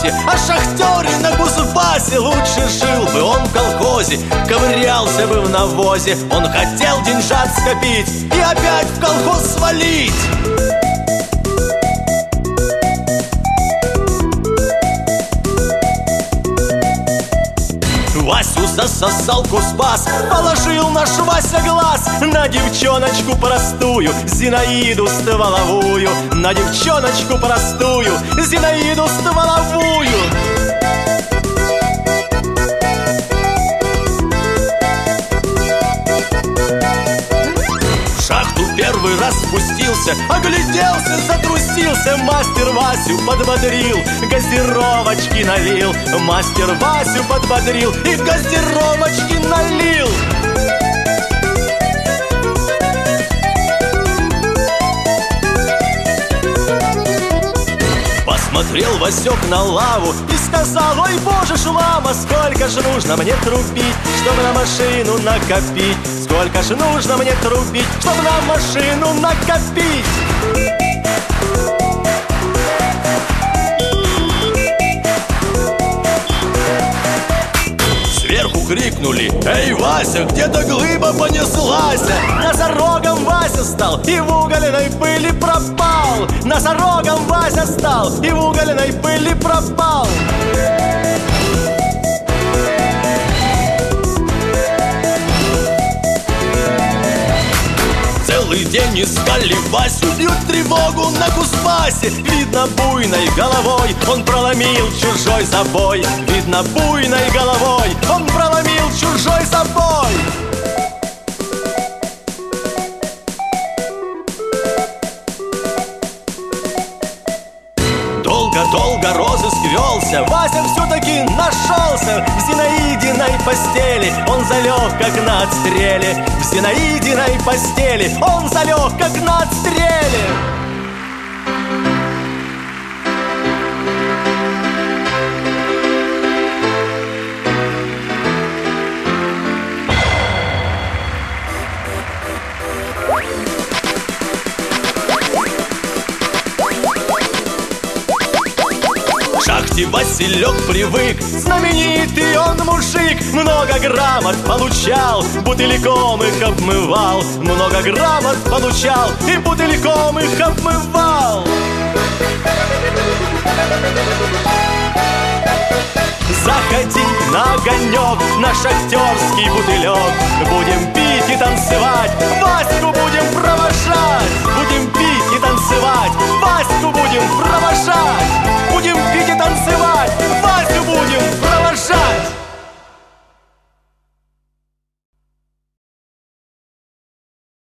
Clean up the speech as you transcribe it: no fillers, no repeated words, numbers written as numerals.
колхозе. А шахтеры на Кузбассе лучше жил бы он в колхозе. Ковырялся бы в навозе. Он хотел деньжат скопить и опять в колхоз свалить. Васю засосал Кузбасс, положил наш Вася глаз на девчоночку простую, Зинаиду Стволовую. На девчоночку простую, Зинаиду Стволовую. В шахту первый раз спустился, огляделся, затрусился. Мастер Васю подбодрил, газировочки налил. Мастер Васю подбодрил и газировочки налил. Посмотрел Васек на лаву и сказал: ой, боже ж, мама, сколько же нужно мне трубить, чтобы на машину накопить. Сколько же нужно мне трубить, чтобы на машину накопить. Сверху крикнули: эй, Вася, где-то глыба понеслась. Носорогом Вася стал и в угольной пыли пропал. Носорогом Вася стал и в угольной пыли пропал. Целый день искали Васю, бьют тревогу на Кузбассе. Видно, буйной головой он проломил чужой забой. Видно, буйной головой он проломил чужой забой. Долго розыск велся, Вася все-таки нашелся. В Зинаидиной постели он залег, как на отстреле. В Зинаидиной постели он залег, как на отстреле. В шахте Василек привык, знаменитый он мужик. Много грамот получал, бутыльком их обмывал. Много грамот получал и бутыльком их обмывал. Заходи на огонек, на шахтерский бутылек. Будем пить и танцевать.